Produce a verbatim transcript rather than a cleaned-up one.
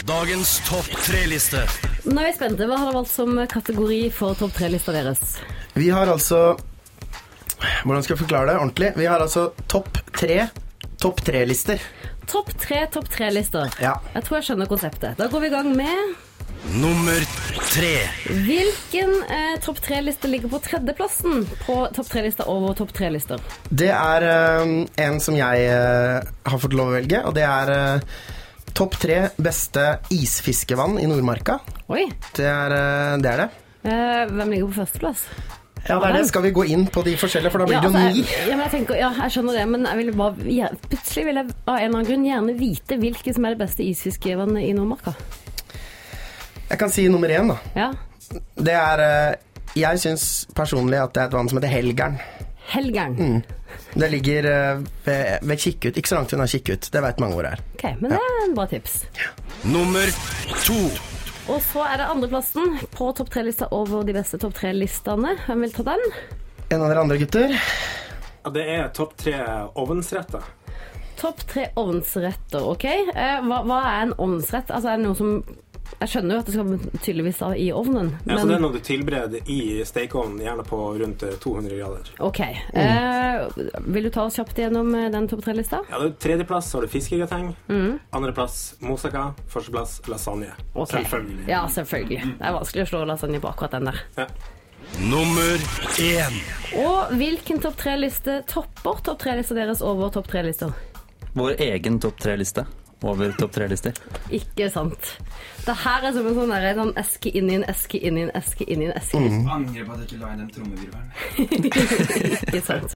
Dagens topp tre-liste. Nå er vi spente. Hva har dere valgt som kategori for topp tre-lista deres? Vi har altså... Hvordan skal jeg forklare det ordentlig? Vi har altså topp tre topp tre-lister. Topp tre topp tre-lister. Ja. Jeg tror jeg skjønner konseptet. Da går vi i gang med... Nummer tre. Hvilken eh, topp tre-liste ligger på tredjeplassen på topp tre-lista over topp tre-lister? Det er uh, en som jeg uh, har fått lov å velge, og det er uh, topp tre beste isfiskevann i Nordmarka. Oi. Det er uh, det. Er det. Eh, hvem ligger på førsteplass? Ja, det er det. Skal vi gå inn på de forskjellige, for da blir Ja, det jo altså, ni. jeg, ja, men jeg tenker, ja, jeg skjønner det, men jeg vil bare, ja, plutselig vil jeg av en eller annen grunn gjerne vite hvilket som er det beste isfiskevannet i Nordmarka. Jeg kan si nummer én, da. Ja. Det er uh, Jeg synes personlig at det er et vann som heter Helgeren. Helgeren. Mm. Det ligger uh, ved, ved Kikkut. Ikke så langt unna Kikkut. Det vet mange hvor det er. Ok, men det er en bra tips. Nummer to. Og så er det andreplassen på topp tre-lista over de beste topp tre-listene. Hvem vil ta den? En av dere andre gutter? Ja, det er topp tre ovnsretter. Topp tre ovnsretter, ok. Eh, hva, hva er en ovnsrett? Altså er det noe som... Jeg skjønner jo at det skal tydeligvis da i ovnen. Men... Ja, så det er noe du tilbereder i stekeovnen, gjerne på rundt to hundre grader. Ok. Mm. Eh, vil du ta oss kjapt gjennom den topp tre-lista? Ja, det er tredjeplass så har du fiskegrateng. Mm. Andreplass moussaka. Førsteplass lasagne. Okay. Selvfølgelig. Ja, selvfølgelig. Det er vanskelig å slå lasagne på akkurat den der. Ja. Nummer én. Og hvilken topp tre-liste topper topp tre-lista deres over topp tre-lister? Vår egen topp tre-liste over topp tre-lister. Ikke sant. Det her er som en sånn, der, en sånn eske inn i en eske inn i en eske inn i en eske. Mm. Angrer på at jeg ikke la inn den trommevirvelen. Ikke sant.